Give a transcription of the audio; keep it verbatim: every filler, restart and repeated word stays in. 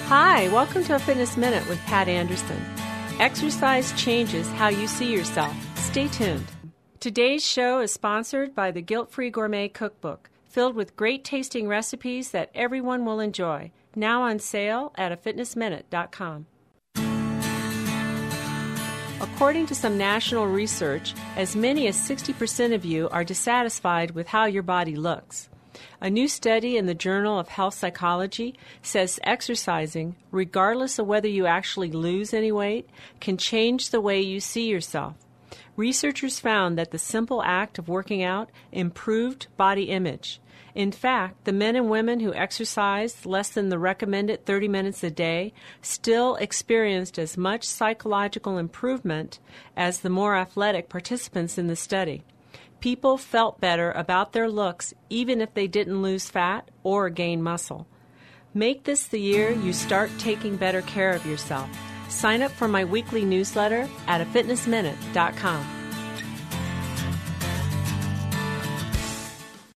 Hi, welcome to A Fitness Minute with Pat Anderson. Exercise changes how you see yourself. Stay tuned. Today's show is sponsored by the Guilt-Free Gourmet Cookbook, filled with great-tasting recipes that everyone will enjoy. Now on sale at a fitness minute dot com. According to some national research, as many as sixty percent of you are dissatisfied with how your body looks. A new study in the Journal of Health Psychology says exercising, regardless of whether you actually lose any weight, can change the way you see yourself. Researchers found that the simple act of working out improved body image. In fact, the men and women who exercised less than the recommended thirty minutes a day still experienced as much psychological improvement as the more athletic participants in the study. People felt better about their looks even if they didn't lose fat or gain muscle. Make this the year you start taking better care of yourself. Sign up for my weekly newsletter at a fitness minute dot com.